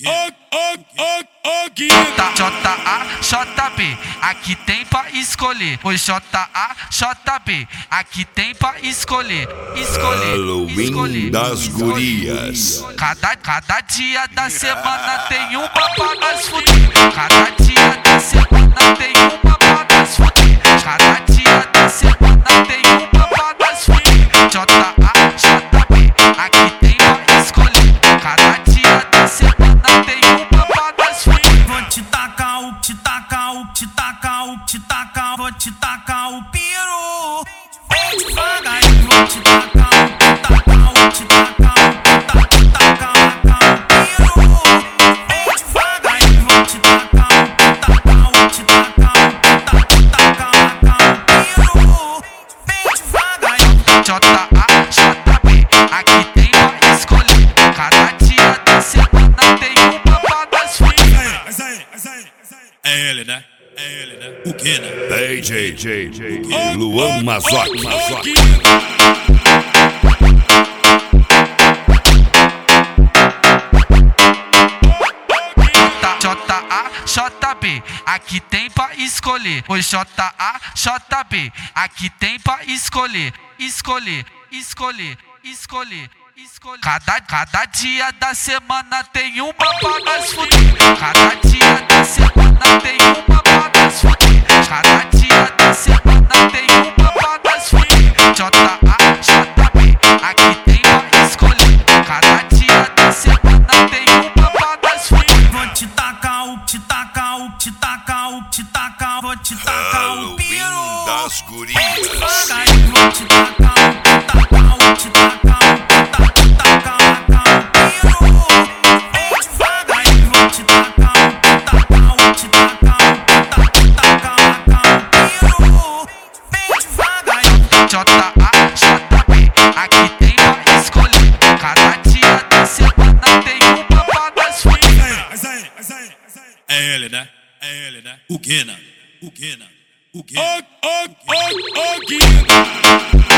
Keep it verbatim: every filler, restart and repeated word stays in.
J A, J B, aqui tem pra escolher. O J A, J B, aqui tem pra escolher. Escolher, Halloween escolher, das escolher. gurias. Cada, cada dia da semana tem uma pra nós fuder. Cada dia da semana tem uma pra nós fuder. Cada dia da semana tem uma pra nós fuder. J A, J B, aqui tem pra escolher. Cada dia da semana tem uma pra nós fuder. Vou te tacar o, te tacar o, te tacar o, te tacar, vou te tacar o piru. Vem devagarinho, vou te tacar o, te tacar o, te tacar o, te tacar o piru. Vem devagarinho, vou te tacar o, te tacar o, te tacar o piru. Vem devagarinho. J A, J B, aqui tem pra escolher. Cada dia da semana tem uma pra nós fuder. Mas aí, mas aí, mas aí. É ele, né? É ele, né? O Guina. D J, J, J, Luan Mazoc, Mazoc. J A, J B, aqui tem pra escolher. O J A, J B, aqui tem pra escolher. Escolher, escolher, escolher, escolher. Cada, cada dia da semana tem uma pra nós fuder. Cada dia da semana tem uma pra nós fuder. Cada dia da semana tem uma pra nós fuder. J A, J B, aqui tem pra escolher. Cada dia da semana tem uma pra nós fuder. Vou te tacar o, te tacar o, te tacar o, te tacar, vou te tacar o piru. Halloween das Vem gurias. devagarinho, vou te tacar o, te tacar o, te tacar o, te tacar o piru. Vem devagarinho, vou te tacar o, te tacar o, te tacar o piru. Vem devagarinho. J A, J B, aqui tem pra escolher. Cada dia da semana tem uma pra nós fuder. Mas aí, mas aí, mas aí. É ele, né? É ele, né? O Guina. O Guina. O Guina. O Guina.